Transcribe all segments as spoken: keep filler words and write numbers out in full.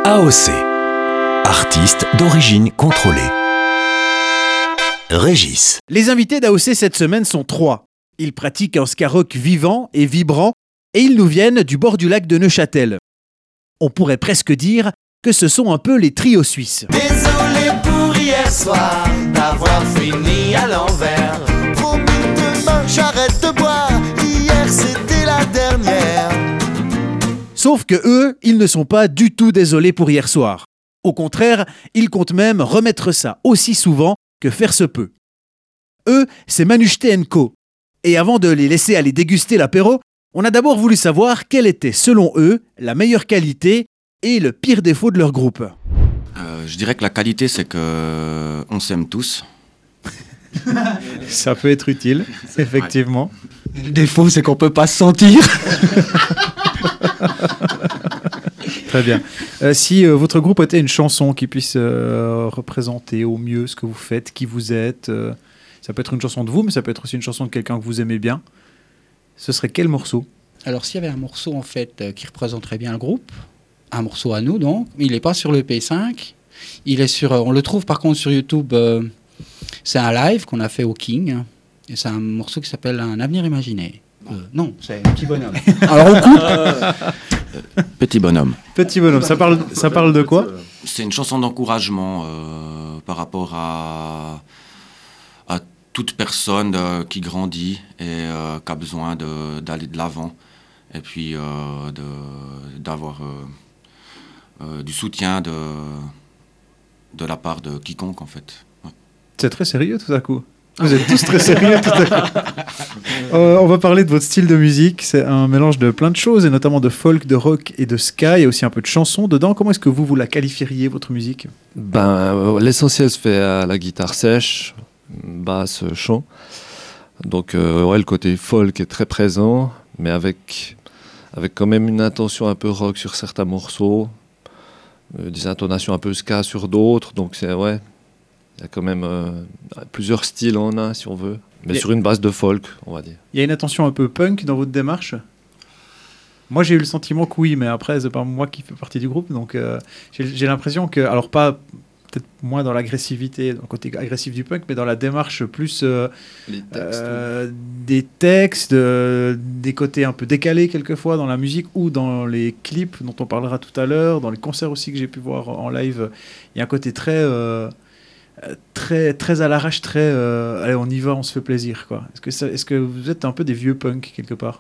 A O C, artiste d'origine contrôlée. Régis. Les invités d'A O C cette semaine sont trois. Ils pratiquent un ska rock vivant et vibrant et ils nous viennent du bord du lac de Neuchâtel. On pourrait presque dire que ce sont un peu les trios suisses. Désolé pour hier soir d'avoir fini à l'envers. Promis demain j'arrête de boire, hier c'était la dernière. Sauf que eux, ils ne sont pas du tout désolés pour hier soir. Au contraire, ils comptent même remettre ça aussi souvent que faire se peut. Eux, c'est Manusté and Co. Et avant de les laisser aller déguster l'apéro, on a d'abord voulu savoir quelle était, selon eux, la meilleure qualité et le pire défaut de leur groupe. Euh, je dirais que la qualité, c'est que on s'aime tous. Ça peut être utile, effectivement. Le défaut, c'est qu'on peut pas se sentir. Très bien. Euh, si euh, votre groupe était une chanson qui puisse euh, représenter au mieux ce que vous faites, qui vous êtes, euh, ça peut être une chanson de vous, mais ça peut être aussi une chanson de quelqu'un que vous aimez bien, ce serait quel morceau ? Alors, s'il y avait un morceau, en fait, euh, qui représenterait bien le groupe, un morceau à nous, donc, il n'est pas sur le E P cinq, il est sur, euh, on le trouve par contre sur YouTube, euh, c'est un live qu'on a fait au King, et c'est un morceau qui s'appelle Un avenir imaginé. Euh, non, c'est un petit bonhomme. Alors on coupe. Petit bonhomme. Petit bonhomme, ça parle, ça parle de quoi ? C'est une chanson d'encouragement euh, par rapport à, à toute personne euh, qui grandit et euh, qui a besoin de, d'aller de l'avant et puis euh, de, d'avoir euh, euh, du soutien de, de la part de quiconque en fait. Ouais. C'est très sérieux tout à coup. Vous êtes tous très sérieux tout à coup. Euh, on va parler de votre style de musique. C'est un mélange de plein de choses, et notamment de folk, de rock et de ska. Il y a aussi un peu de chansons dedans. Comment est-ce que vous, vous la qualifieriez, votre musique ? Ben, euh, l'essentiel se fait à la guitare sèche, basse, chant. Donc, euh, ouais, le côté folk est très présent, mais avec, avec quand même une intention un peu rock sur certains morceaux, euh, des intonations un peu ska sur d'autres. Donc, c'est, ouais, il y a quand même euh, plusieurs styles en un, si on veut, mais Et sur une base de folk, on va dire. il y a une attention un peu punk dans votre démarche ? Moi, j'ai eu le sentiment que oui, mais après, c'est pas moi qui fais partie du groupe, donc euh, j'ai, j'ai l'impression que, alors pas peut-être moins dans l'agressivité, dans le côté agressif du punk, mais dans la démarche plus euh, Les textes, euh, des textes, euh, des côtés un peu décalés quelquefois dans la musique ou dans les clips dont on parlera tout à l'heure, dans les concerts aussi que j'ai pu voir en live. Il y a un côté très... Euh, très très à l'arrache, très euh, allez, on y va, on se fait plaisir, quoi. Est-ce que ça, est-ce que vous êtes un peu des vieux punks quelque part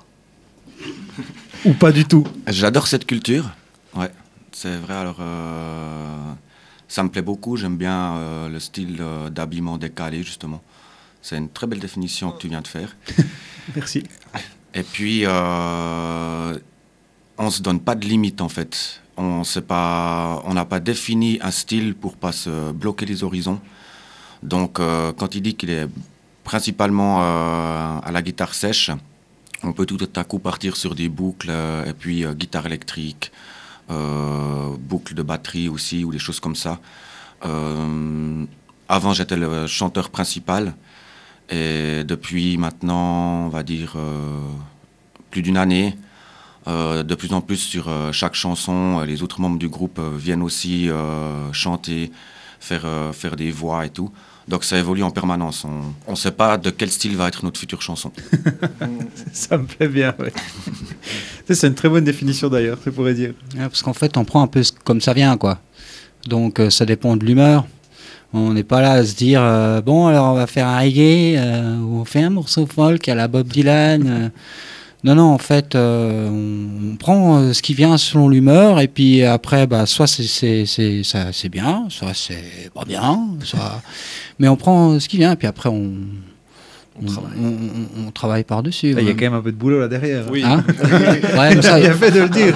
ou pas du tout? J'adore cette culture, ouais, c'est vrai. Alors euh, ça me plaît beaucoup, j'aime bien euh, le style euh, d'habillement décalé justement. C'est une très belle définition que tu viens de faire. Merci. Et puis euh, on se donne pas de limite en fait. On sait pas, on n'a pas défini un style pour pas se bloquer les horizons. Donc, euh, quand il dit qu'il est principalement euh, à la guitare sèche, on peut tout à coup partir sur des boucles euh, et puis euh, guitare électrique, euh, boucles de batterie aussi ou des choses comme ça. Euh, avant, j'étais le chanteur principal et depuis maintenant, on va dire euh, plus d'une année. Euh, de plus en plus sur euh, chaque chanson, euh, les autres membres du groupe euh, viennent aussi euh, chanter, faire, euh, faire des voix et tout. Donc ça évolue en permanence. On ne sait pas de quel style va être notre future chanson. Ça me plaît bien, ouais. C'est une très bonne définition d'ailleurs, je pourrais dire. Ouais, parce qu'en fait, on prend un peu comme ça vient, quoi. Donc euh, ça dépend de l'humeur. On n'est pas là à se dire, euh, bon, alors on va faire un reggae, euh, ou on fait un morceau folk à la Bob Dylan. Euh, Non, non, en fait, euh, on, on prend euh, ce qui vient selon l'humeur, et puis après, bah, soit c'est, c'est, c'est, ça, c'est bien, soit c'est pas bien, soit... mais on prend ce qui vient, et puis après, on, on, on, travaille. on, on, on travaille par-dessus. Il y a ouais. quand même un peu de boulot là derrière. Oui. Hein ouais, mais ça, il a fait de le dire.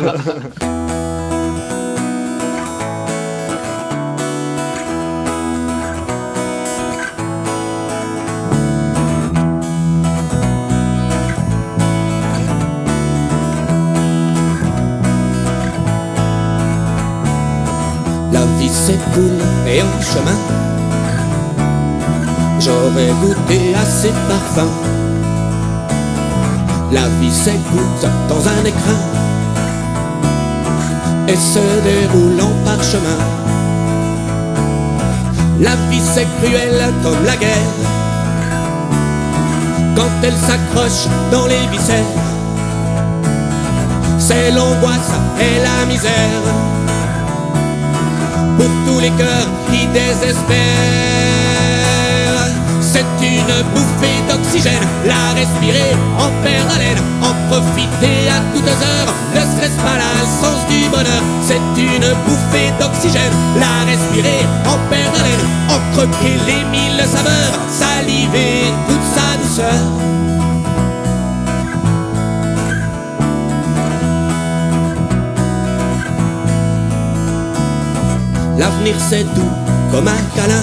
La vie s'écoule et en chemin j'aurais goûté à ses parfums. La vie s'écoute dans un écrin et se déroule en parchemin. chemin. La vie c'est cruel comme la guerre, quand elle s'accroche dans les viscères, c'est l'angoisse et la misère, pour tous les cœurs qui désespèrent. C'est une bouffée d'oxygène, la respirer, en perdre haleine, en profiter à toutes heures. Ne serait-ce pas là le sens du bonheur? C'est une bouffée d'oxygène, la respirer, en perdre haleine, en croquer les mille saveurs, saliver toute sa douceur. L'avenir c'est doux comme un câlin,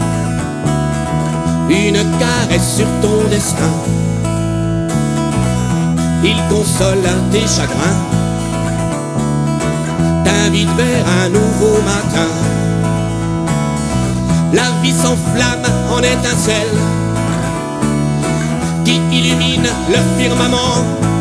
une caresse sur ton destin. Il console tes chagrins, t'invite vers un nouveau matin. La vie s'enflamme en étincelles qui illumine le firmament,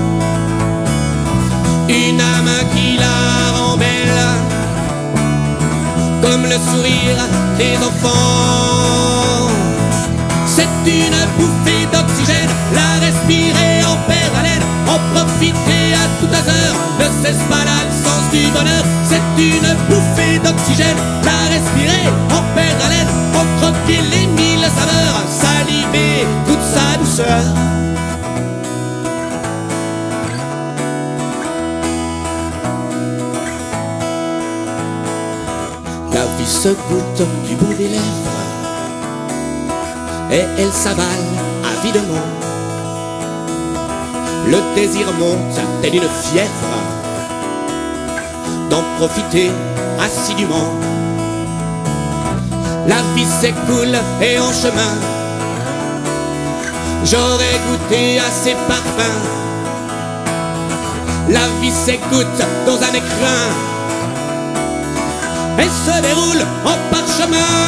une âme qui la rend belle comme le sourire des enfants. C'est une bouffée d'oxygène, la respirer, en perdre haleine, en profiter à toutes heures. Ne cesse pas là le sens du bonheur. C'est une bouffée d'oxygène, la respirer, en perdre haleine, en croquer les mille saveurs, saliver toute sa douceur. La vie se goûte du bout des lèvres et elle s'avale avidement. Le désir monte tel une fièvre d'en profiter assidûment. La vie s'écoule et en chemin j'aurais goûté à ses parfums. La vie s'écoute dans un écrin et se déroule en parchemin.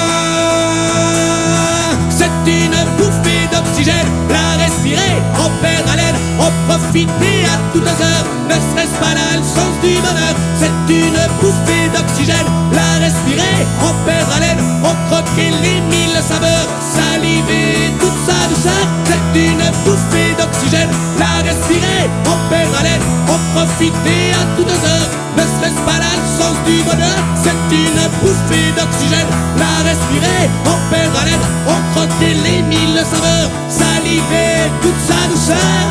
C'est une bouffée d'oxygène, la respirer, en perdre haleine, en profiter à toutes heures. Ne serait-ce pas là le sens du bonheur? C'est une bouffée d'oxygène, la respirer, en perdre haleine, en croquer les mille saveurs, saliver toute sa douceur. C'est une bouffée d'oxygène, la respirer, en perdre haleine, en profiter à toutes heures. Ne serait-ce pas là le sens du bonheur? C'est une bouffée d'oxygène, la respirer, en perdre haleine, en croquer les mille saveurs, saliver toute sa douceur.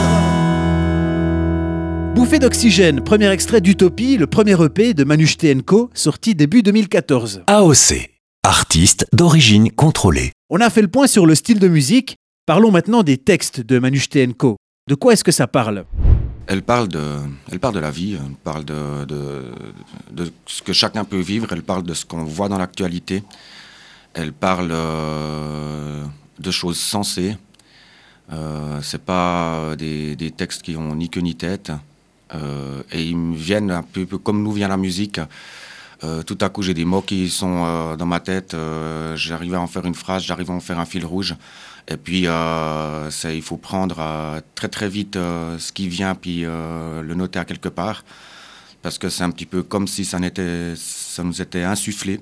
Bouffée d'oxygène, premier extrait d'Utopie, le premier E P de Manouche T and Co, sorti début deux mille quatorze. A O C, artiste d'origine contrôlée. On a fait le point sur le style de musique, parlons maintenant des textes de Manouche T and Co. De quoi est-ce que ça parle? Elle parle de, elle parle de la vie, elle parle de, de, de ce que chacun peut vivre, elle parle de ce qu'on voit dans l'actualité, elle parle euh, de choses sensées. Euh, c'est pas des, des textes qui ont ni queue ni tête. Euh, et ils me viennent un peu, peu comme nous vient la musique. Euh, tout à coup, j'ai des mots qui sont euh, dans ma tête. Euh, j'arrive à en faire une phrase, j'arrive à en faire un fil rouge. Et puis, euh, ça, il faut prendre euh, très très vite euh, ce qui vient, puis euh, le noter à quelque part. Parce que c'est un petit peu comme si ça, n'était, ça nous était insufflé.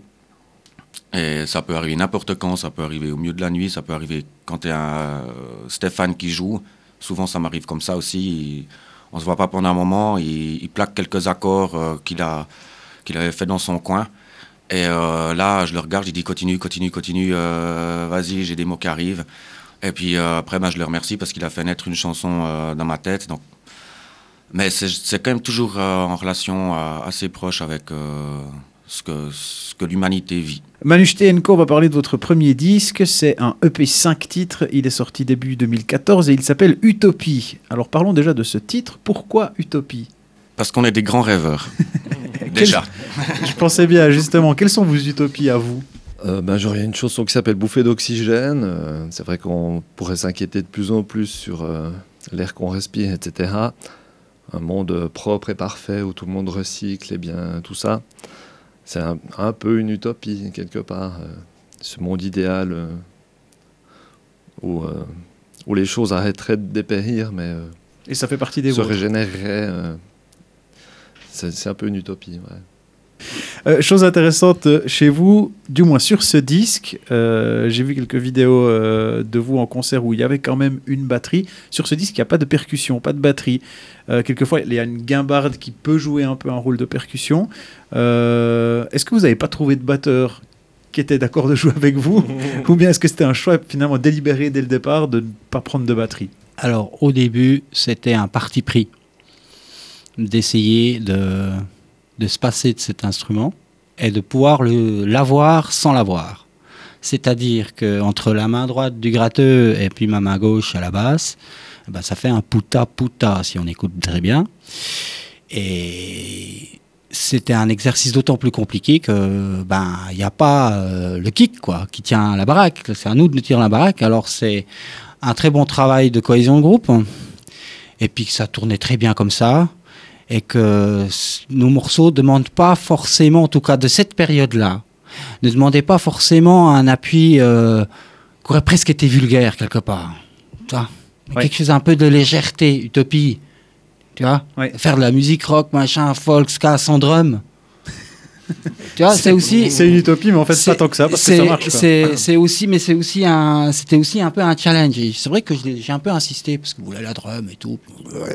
Et ça peut arriver n'importe quand, ça peut arriver au milieu de la nuit, ça peut arriver quand il y a un, euh, Stéphane qui joue. Souvent, ça m'arrive comme ça aussi. Il, on ne se voit pas pendant un moment, il, il plaque quelques accords euh, qu'il, a, qu'il avait fait dans son coin. Et euh, là, je le regarde, je dis continue, continue, continue, euh, vas-y, j'ai des mots qui arrivent. Et puis euh, après, ben, je le remercie parce qu'il a fait naître une chanson euh, dans ma tête. Donc... Mais c'est, c'est quand même toujours euh, en relation euh, assez proche avec euh, ce, que, ce que l'humanité vit. Manouche T and Co, on va parler de votre premier disque. C'est un E P cinq titres. Il est sorti début deux mille quatorze et il s'appelle Utopie. Alors parlons déjà de ce titre. Pourquoi Utopie? Parce qu'on est des grands rêveurs. Déjà. Je pensais bien, justement. Quelles sont vos utopies à vous? euh, ben, J'aurais une chanson qui s'appelle Bouffée d'oxygène. Euh, c'est vrai qu'on pourrait s'inquiéter de plus en plus sur euh, l'air qu'on respire, et cetera. Un monde propre et parfait où tout le monde recycle et bien tout ça. C'est un, un peu une utopie, quelque part. Euh, ce monde idéal euh, où, euh, où les choses arrêteraient de dépérir, mais euh, et ça fait partie des se vôtres. régénéreraient. Euh, c'est, c'est un peu une utopie, ouais. Euh, chose intéressante chez vous, du moins sur ce disque, euh, j'ai vu quelques vidéos euh, de vous en concert où il y avait quand même une batterie. Sur ce disque, il n'y a pas de percussion, pas de batterie. Euh, quelquefois, il y a une guimbarde qui peut jouer un peu un rôle de percussion. Euh, est-ce que vous n'avez pas trouvé de batteur qui était d'accord de jouer avec vous ou bien est-ce que c'était un choix finalement délibéré dès le départ de ne pas prendre de batterie? Alors, au début, c'était un parti pris d'essayer de... de se passer de cet instrument et de pouvoir le, l'avoir sans l'avoir. C'est-à-dire qu'entre la main droite du gratteux et puis ma main gauche à la basse, ben ça fait un puta-puta si on écoute très bien. Et c'était un exercice d'autant plus compliqué que ben il n'y a pas euh, le kick quoi, qui tient la baraque. C'est à nous de tenir la baraque. Alors c'est un très bon travail de cohésion de groupe. Et puis que ça tournait très bien comme ça. Et que nos morceaux ne demandent pas forcément, en tout cas de cette période-là, ne demandaient pas forcément un appui euh, qui aurait presque été vulgaire quelque part. Tu vois, ouais. Quelque chose un peu de légèreté, utopie. Tu vois, ouais. Faire de la musique rock, machin, folk, ska, sans drum. Tu vois, c'est, c'est aussi. C'est une utopie, mais en fait, c'est pas tant que ça, parce que ça marche. C'est, c'est aussi, mais c'est aussi un, c'était aussi un peu un challenge. Et c'est vrai que j'ai, j'ai un peu insisté parce que vous voulez la drum et tout.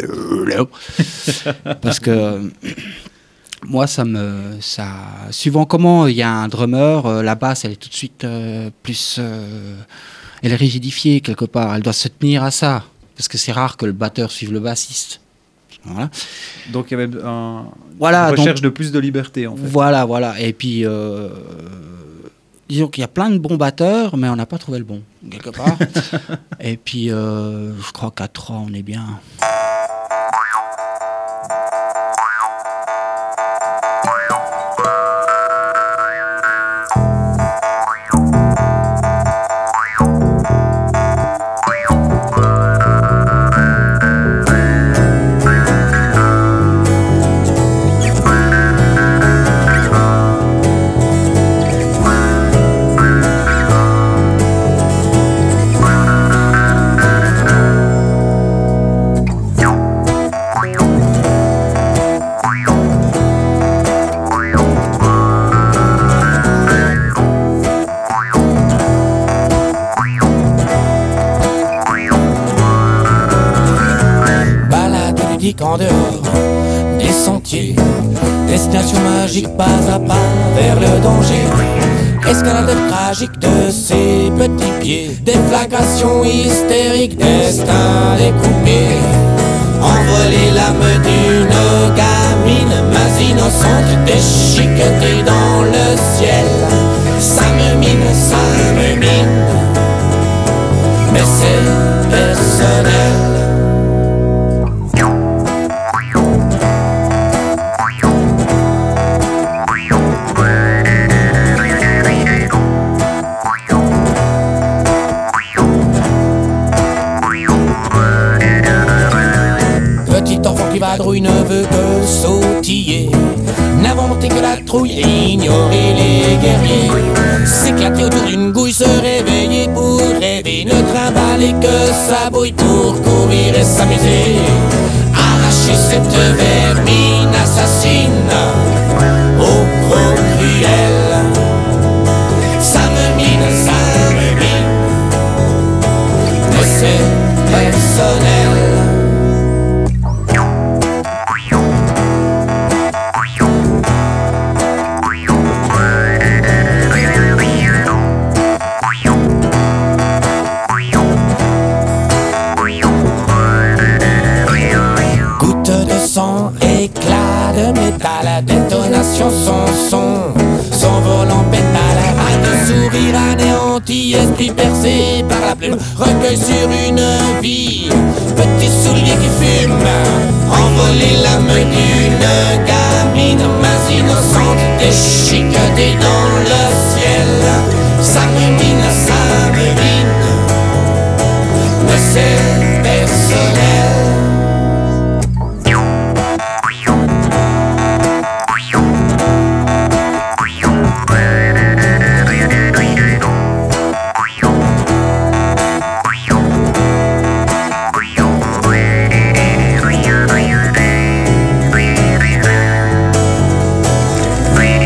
Parce que moi, ça me, ça, suivant comment il y a un drummer, euh, la basse, elle est tout de suite euh, plus, euh, elle est rigidifiée quelque part. Elle doit se tenir à ça, parce que c'est rare que le batteur suive le bassiste. Voilà. Donc il y avait un, voilà, une recherche donc, de plus de liberté en fait. Voilà, voilà. Et puis, euh, disons qu'il y a plein de bons batteurs, mais on n'a pas trouvé le bon, quelque part. Et puis, euh, je crois qu'à trois, on est bien. En dehors des sentiers, destination magique pas à pas vers le danger. Escalade tragique de ses petits pieds, déflagration hystérique, destin découpé. Envoler l'âme d'une gamine, mais innocente, déchiquetée dans le ciel. Ça me mine, ça me mine, mais c'est personnel. Vadrouille ne veut que sautiller, n'inventer que la trouille et ignorer les guerriers. S'éclater autour d'une gouille, se réveiller pour rêver, ne trimballer que sa bouille pour courir et s'amuser. Arracher cette vermine assassine au gros cruel. Ça me mine, ça me mine, mais c'est personnel. La détonation, son son, s'envolant pétale, rate de sourire anéanti, esprit percé par la plume, recueil sur une vie, petit soulier qui fume, envoler l'âme d'une gamine, mains innocente, déchiquetée dans le ciel. Ça me mine, ça me mine, mais c'est personnel. Oui.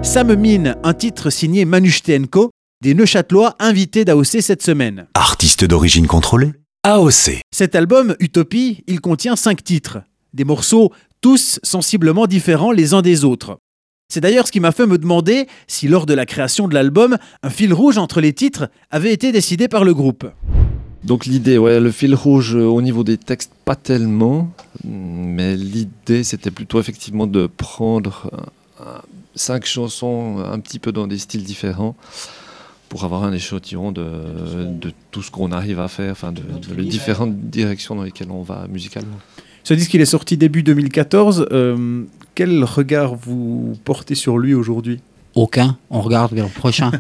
Ça me mine, un titre signé Manoucheté and Co, des Neuchâtelois invités d'A O C cette semaine. Artiste d'origine contrôlée, A O C. Cet album, Utopie, il contient cinq titres. Des morceaux tous sensiblement différents les uns des autres. C'est d'ailleurs ce qui m'a fait me demander si lors de la création de l'album, un fil rouge entre les titres avait été décidé par le groupe. Donc l'idée, ouais, le fil rouge euh, au niveau des textes, pas tellement, mais l'idée c'était plutôt effectivement de prendre euh, cinq chansons un petit peu dans des styles différents pour avoir un échantillon de, de tout ce qu'on arrive à faire, enfin de, de les différentes directions dans lesquelles on va musicalement. Ce disque, il est sorti début deux mille quatorze. Euh, quel regard vous portez sur lui aujourd'hui ? Aucun, on regarde vers le prochain.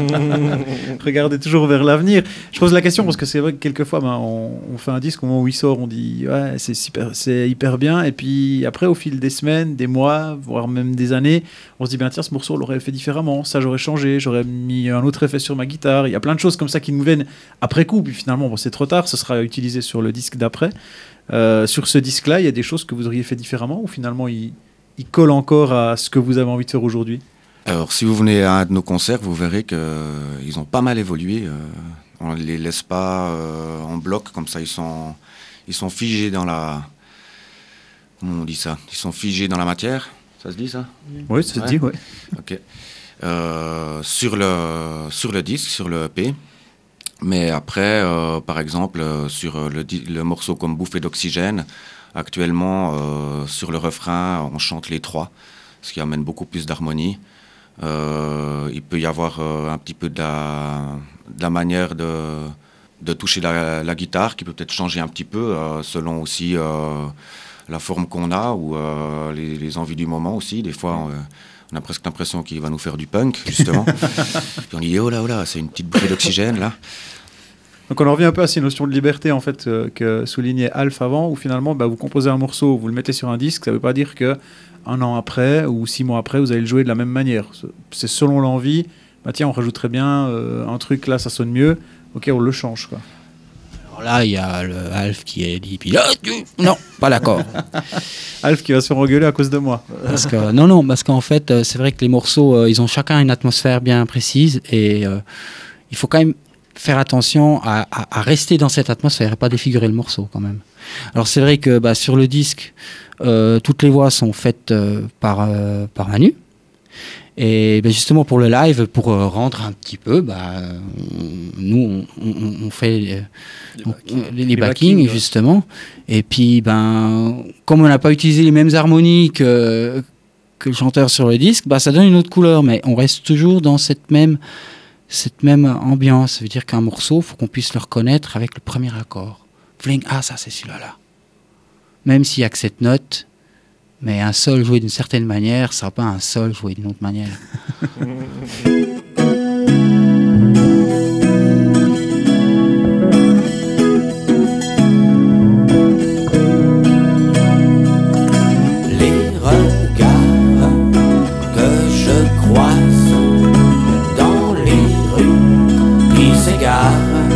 Regardez toujours vers l'avenir. Je pose la question parce que c'est vrai que quelquefois, ben, on, on fait un disque au moment où il sort, on dit ouais, c'est, super, c'est hyper bien. Et puis après, au fil des semaines, des mois, voire même des années, on se dit ben, tiens, ce morceau, on l'aurait fait différemment. Ça, j'aurais changé, j'aurais mis un autre effet sur ma guitare. Il y a plein de choses comme ça qui nous viennent après coup. Puis finalement, bon, c'est trop tard, ce sera utilisé sur le disque d'après. Euh, sur ce disque-là, il y a des choses que vous auriez fait différemment ou finalement, il, il colle encore à ce que vous avez envie de faire aujourd'hui ? Alors, si vous venez à un de nos concerts, vous verrez qu'ils ont pas mal évolué. Euh, on ne les laisse pas euh, en bloc, comme ça, ils sont, ils sont figés dans la... Comment on dit ça ? Ils sont figés dans la matière. Ça se dit, ça ? Oui, ça se ouais. dit, oui. Ok. Euh, sur, le, sur le disque, sur le E P. Mais après, euh, par exemple, euh, sur le, le morceau comme Bouffée d'oxygène, actuellement, euh, sur le refrain, on chante les trois, ce qui amène beaucoup plus d'harmonie. Euh, il peut y avoir euh, un petit peu de la, de la manière de, de toucher la, la guitare qui peut peut-être changer un petit peu euh, selon aussi euh, la forme qu'on a ou euh, les, les envies du moment aussi. Des fois, euh, on a presque l'impression qu'il va nous faire du punk, justement. Puis on dit, oh là, oh là, c'est une petite bouffée d'oxygène, là. Donc on en revient un peu à ces notions de liberté en fait euh, que soulignait Alf avant, où finalement bah, vous composez un morceau, vous le mettez sur un disque, ça ne veut pas dire que un an après ou six mois après vous allez le jouer de la même manière. C'est selon l'envie. Bah tiens, on rajouterait bien euh, un truc là, ça sonne mieux. Ok, on le change quoi. Alors là, il y a le Alf qui est dit puis là, non, pas d'accord. Alf qui va se faire engueuler à cause de moi. Parce que non, non, parce qu'en fait, euh, c'est vrai que les morceaux, euh, ils ont chacun une atmosphère bien précise et euh, il faut quand même faire attention à, à, à rester dans cette atmosphère et pas défigurer le morceau quand même. Alors c'est vrai que bah, sur le disque, euh, toutes les voix sont faites euh, par, euh, par Manu. Et bah, justement pour le live, pour euh, rendre un petit peu, bah, on, nous on, on, on fait euh, les, on, backings. les, les backings, backings justement. Ouais. Et puis ben, comme on n'a pas utilisé les mêmes harmonies que, que le chanteur sur le disque, bah, ça donne une autre couleur. Mais on reste toujours dans cette même... cette même ambiance. Ça veut dire qu'un morceau, il faut qu'on puisse le reconnaître avec le premier accord. Fling, ah ça c'est celui-là là. Même s'il n'y a que cette note, mais un sol joué d'une certaine manière, ça ne sera pas un sol joué d'une autre manière. Les regards que je croise dans les rues qui s'égarent,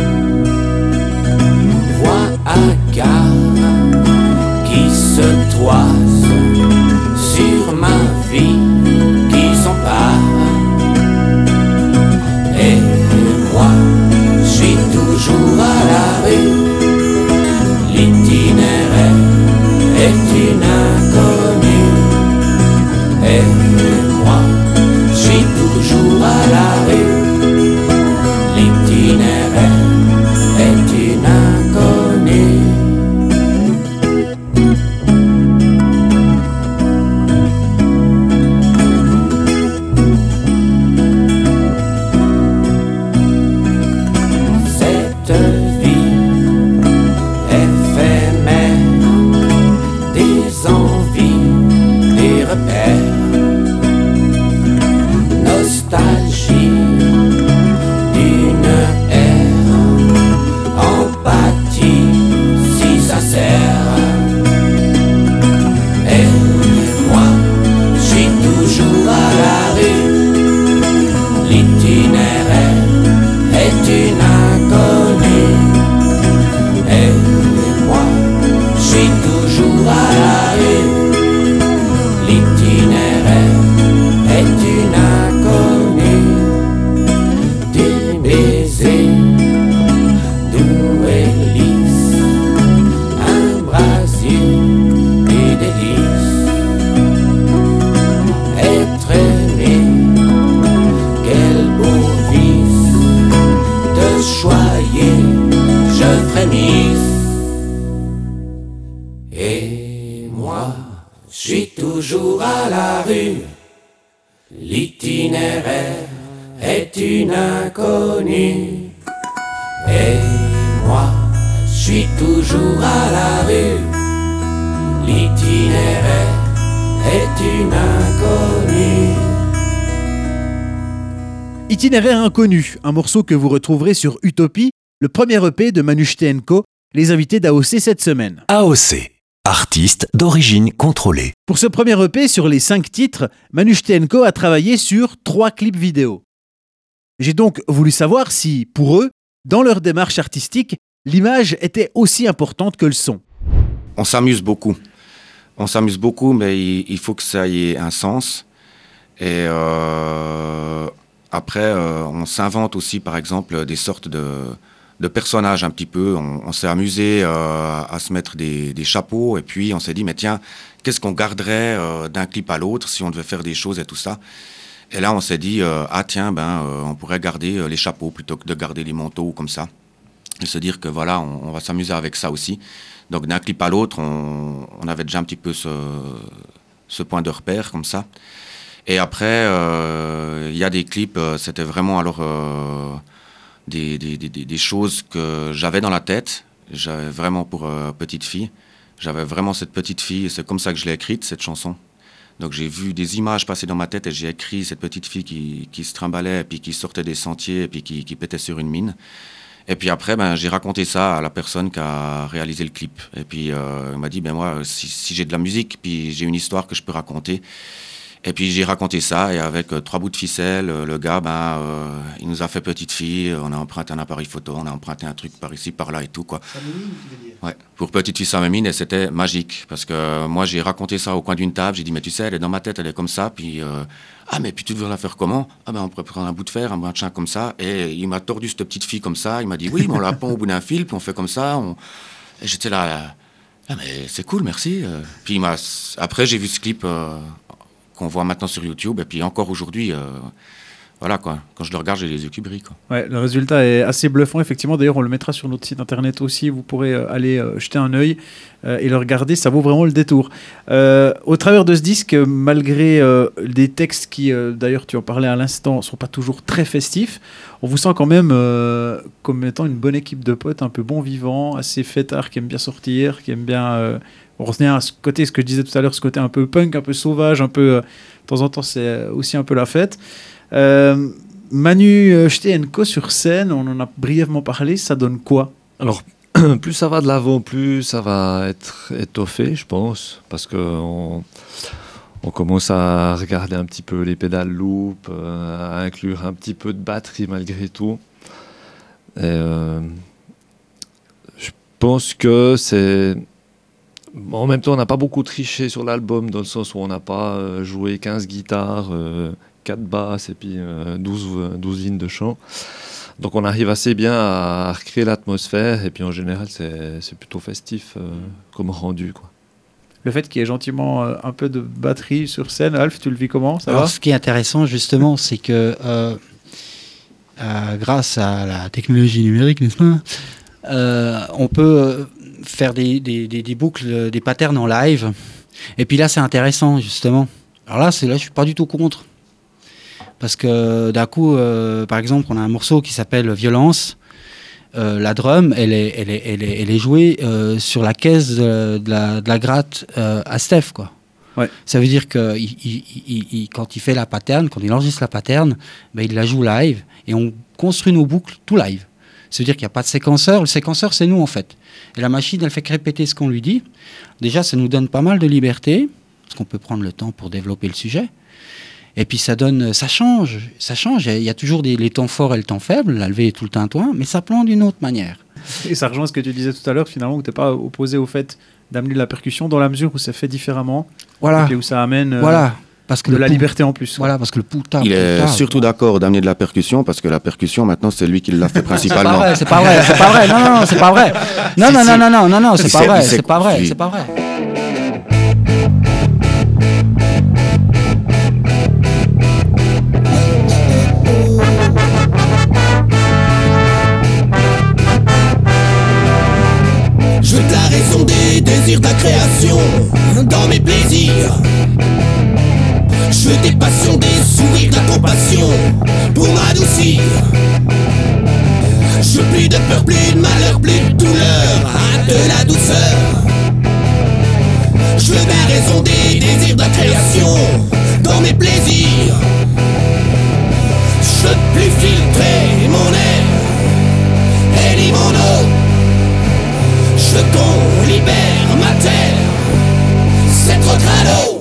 voix hagards qui se toisent sur ma vie qui s'empare. Nice. Et moi, je suis toujours à la rue. L'itinéraire est une inconnue. Et moi, je suis toujours à la rue. L'itinéraire est une inconnue. Itinéraire inconnu, un morceau que vous retrouverez sur Utopie, le premier E P de Manoucheté and Co, les invités d'A O C cette semaine. A O C, artiste d'origine contrôlée. Pour ce premier E P, sur les cinq titres, Manoucheté and Co a travaillé sur trois clips vidéo. J'ai donc voulu savoir si, pour eux, dans leur démarche artistique, l'image était aussi importante que le son. On s'amuse beaucoup. On s'amuse beaucoup, mais il, il faut que ça ait un sens. Et euh, après, euh, on s'invente aussi, par exemple, des sortes de, de personnages un petit peu. On, on s'est amusé euh, à se mettre des, des chapeaux. Et puis, on s'est dit, mais tiens, qu'est-ce qu'on garderait euh, d'un clip à l'autre si on devait faire des choses et tout ça. Et là, on s'est dit, euh, ah tiens, ben, euh, on pourrait garder euh, les chapeaux plutôt que de garder les manteaux ou comme ça. Et se dire que voilà, on, on va s'amuser avec ça aussi. Donc d'un clip à l'autre, on, on avait déjà un petit peu ce, ce point de repère comme ça. Et après, il euh, y a des clips, euh, c'était vraiment alors euh, des, des, des, des choses que j'avais dans la tête. J'avais vraiment pour euh, petite fille. J'avais vraiment cette petite fille, et c'est comme ça que je l'ai écrite, cette chanson. Donc j'ai vu des images passer dans ma tête et j'ai écrit cette petite fille qui, qui se trimballait, et puis qui sortait des sentiers, et puis qui, qui pétait sur une mine. Et puis après, ben, j'ai raconté ça à la personne qui a réalisé le clip. Et puis euh, il m'a dit, ben moi, si, si j'ai de la musique, puis j'ai une histoire que je peux raconter. Et puis j'ai raconté ça, et avec euh, trois bouts de ficelle, euh, le gars, ben, euh, il nous a fait petite fille, on a emprunté un appareil photo, on a emprunté un truc par ici, par là et tout, quoi. Ouais, pour petite fille Samamine, et c'était magique, parce que euh, moi j'ai raconté ça au coin d'une table, j'ai dit, mais tu sais, elle est dans ma tête, elle est comme ça, puis euh, ah, mais puis tu devrais la faire comment? Ah, ben on pourrait prendre un bout de fer, un machin comme ça, et il m'a tordu cette petite fille comme ça, il m'a dit, oui, mais on la pend au bout d'un fil, puis on fait comme ça, on... et j'étais là, là, ah, mais c'est cool, merci. Puis il m'a... après j'ai vu ce clip euh, qu'on voit maintenant sur YouTube, et puis encore aujourd'hui, euh, voilà quoi, quand je le regarde, j'ai les yeux qui brillent, quoi. Ouais, le résultat est assez bluffant, effectivement. D'ailleurs, on le mettra sur notre site internet aussi, vous pourrez euh, aller euh, jeter un œil euh, et le regarder, ça vaut vraiment le détour. Euh, au travers de ce disque, malgré euh, des textes qui, euh, d'ailleurs tu en parlais à l'instant, ne sont pas toujours très festifs, on vous sent quand même euh, comme étant une bonne équipe de potes, un peu bon vivant, assez fêtard, qui aime bien sortir, qui aime bien... Euh, on revient à ce côté, ce que je disais tout à l'heure, ce côté un peu punk, un peu sauvage, un peu... Euh, de temps en temps, c'est aussi un peu la fête. Euh, Manoucheté and Co sur scène, on en a brièvement parlé, ça donne quoi? Alors, plus ça va de l'avant, plus ça va être étoffé, je pense, parce qu'on on commence à regarder un petit peu les pédales loop, euh, à inclure un petit peu de batterie malgré tout. Et euh, je pense que c'est... En même temps, on n'a pas beaucoup triché sur l'album, dans le sens où on n'a pas euh, joué quinze guitares, euh, quatre basses et puis euh, douze, douze lignes de chant. Donc on arrive assez bien à recréer l'atmosphère, et puis en général c'est, c'est plutôt festif euh, comme rendu, quoi. Le fait qu'il y ait gentiment euh, un peu de batterie sur scène, Alf, tu le vis comment? Ça Alors va? ce qui est intéressant justement, c'est que euh, euh, grâce à la technologie numérique, n'est-ce pas, euh, on peut faire des, des, des, des boucles, des patterns en live. Et puis là c'est intéressant justement. Alors là, c'est, là je suis pas du tout contre. Parce que d'un coup, euh, par exemple, on a un morceau qui s'appelle Violence. Euh, la drum, elle est, elle est, elle est, elle est jouée euh, sur la caisse de, de, la, de la gratte euh, à Steph, quoi. Ouais. Ça veut dire que il, il, il, il, quand il fait la pattern, quand il enregistre la pattern, ben, il la joue live et on construit nos boucles tout live. Ça veut dire qu'il n'y a pas de séquenceur. Le séquenceur, c'est nous, en fait. Et la machine, elle fait que répéter ce qu'on lui dit. Déjà, ça nous donne pas mal de liberté, parce qu'on peut prendre le temps pour développer le sujet. Et puis ça donne, ça change, ça change. Il y a toujours des, les temps forts et le temps faible, la levée et tout le tintouin, mais ça plante d'une autre manière. Et ça rejoint ce que tu disais tout à l'heure, finalement, où tu n'es pas opposé au fait d'amener de la percussion dans la mesure où c'est fait différemment, voilà. Et puis où ça amène euh, voilà. Parce que de la pou- liberté en plus. Voilà, parce que le pouta. Il est pouta, surtout d'accord d'amener de la percussion, parce que la percussion, maintenant, c'est lui qui l'a fait principalement. C'est pas vrai, c'est pas vrai, c'est pas vrai. Non, non, non, c'est pas vrai. Non, Si, non, si. non, non, non, non, non, c'est Si, pas c'est- vrai, c'est- c'est pas vrai, si. c'est pas vrai. raison des désirs de la création. Dans mes plaisirs, je veux des passions, des sourires, de la compassion pour m'adoucir. Je veux plus de peur, plus de malheur, plus de douleur, ah, de la douceur. Je veux la raison des désirs de la création. Dans mes plaisirs, je veux plus filtrer mon air et ni mon eau. Je veux qu'on libère ma terre, c'est trop crado.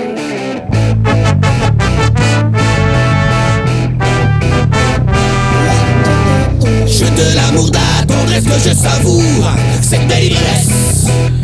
Je veux de l'amour, de la tendresse que je savoure, cette belle ivresse.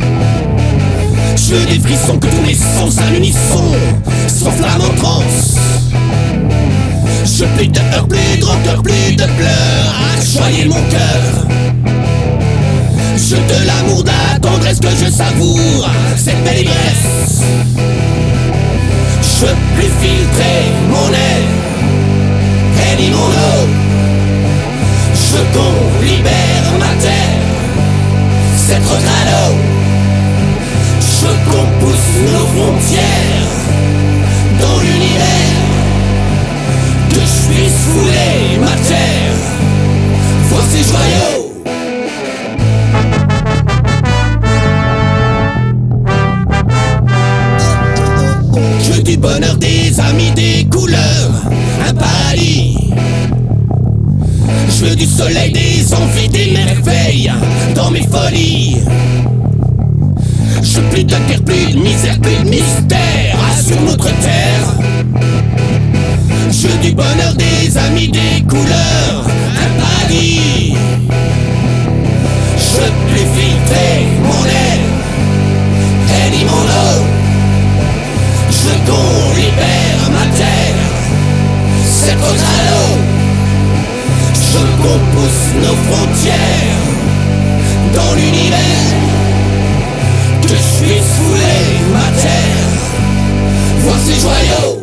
Je veux des frissons que tous mes sens à l'unisson s'enflamment en transe. Je veux plus de peur, plus de rancœur, plus de pleurs à choyer mon cœur. Je veux de l'amour, de la tendresse que je savoure, cette belle ivresse. Je veux plus filtrer mon air et ni mon eau. Je veux qu'on libère ma terre, c'est trop crado. Je veux qu'on pousse nos frontières dans l'univers, que je puisse fouler ma terre, voir ses joyaux. Je veux du bonheur, des amis, des couleurs, un paradis. Je veux du soleil, des envies, des merveilles dans mes folies. Je veux plus de terre, plus de misère, plus de mystère sur notre terre. Je veux du bonheur, des amis, des couleurs, un paradis. Je veux plus filtrer mon air et ni mon eau. Je veux qu'on libère ma terre, c'est trop crado. Je veux qu'on pousse nos frontières dans l'univers, que je puisse fouler ma terre, voir ses joyaux.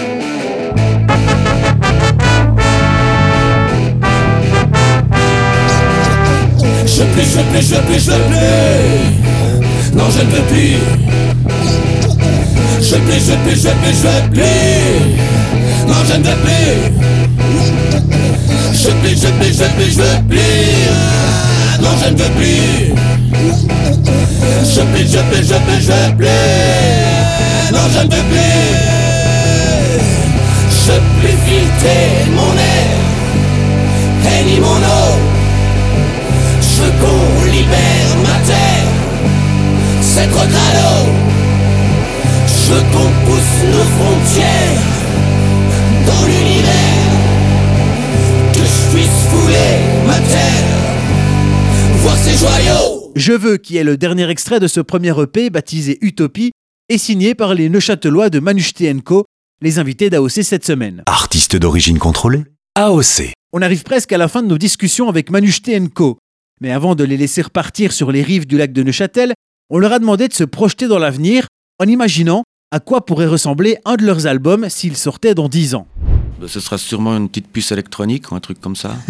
Je veux plus, je veux plus, je veux plus, je veux plus. Non, je ne veux plus. Je veux plus, je veux plus, je veux plus, je veux plus. Non, je ne veux plus. Je veux plus, je veux plus, je veux plus, je veux plus. Non, je ne veux plus. Je veux plus, je veux plus, je veux plus, je veux plus. Non, je ne veux plus. Je veux plus filtrer mon air et ni mon eau. Je veux qu'on libère ma terre, c'est trop crado. Je veux qu'on pousse nos frontières dans l'univers, que je puisse fouler ma terre, voir ses joyaux. Je veux, qui est le dernier extrait de ce premier E P baptisé Utopie, est signé par les Neuchâtelois de Manusté and Co, les invités d'A O C cette semaine. Artiste d'origine contrôlée, A O C. On arrive presque à la fin de nos discussions avec Manusté and Co. Mais avant de les laisser repartir sur les rives du lac de Neuchâtel, on leur a demandé de se projeter dans l'avenir en imaginant à quoi pourrait ressembler un de leurs albums s'il sortait dans dix ans. Ce sera sûrement une petite puce électronique ou un truc comme ça.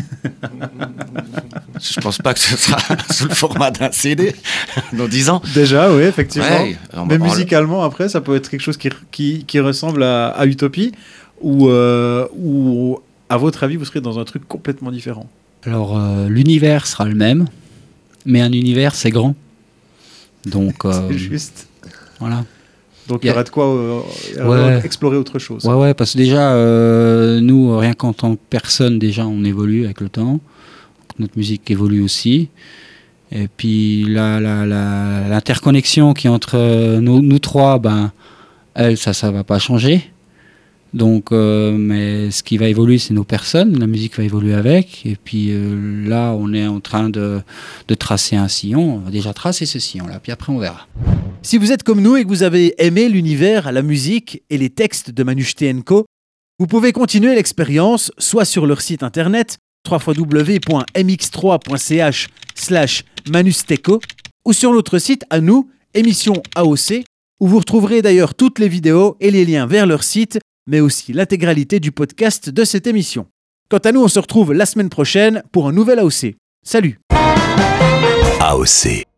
Je pense pas que ce sera sous le format d'un C D dans dix ans. Déjà, oui, effectivement. Ouais, on, Mais on, musicalement, on... après, ça peut être quelque chose qui, qui, qui ressemble à, à Utopie ou, euh, ou, à votre avis, vous serez dans un truc complètement différent. Alors, euh, l'univers sera le même, mais un univers, c'est grand. Donc, euh, c'est juste. Voilà. Donc, il y, y aura de quoi euh, ouais. explorer autre chose. Ouais, ouais, parce que déjà, euh, nous, rien qu'en tant que personne, déjà, on évolue avec le temps. Notre musique évolue aussi. Et puis, la, la, la, l'interconnexion qui est entre nous, nous trois, ben, elle, ça, ça va pas changer. Donc, euh, mais ce qui va évoluer, c'est nos personnes. La musique va évoluer avec. Et puis euh, là, on est en train de, de tracer un sillon. On va déjà tracer ce sillon-là. Puis après, on verra. Si vous êtes comme nous et que vous avez aimé l'univers, la musique et les textes de Manusté and Co, vous pouvez continuer l'expérience soit sur leur site internet w w w point m x trois point c h slash manusteco ou sur notre site à nous, émission A O C, où vous retrouverez d'ailleurs toutes les vidéos et les liens vers leur site, mais aussi l'intégralité du podcast de cette émission. Quant à nous, on se retrouve la semaine prochaine pour un nouvel A O C. Salut! A O C.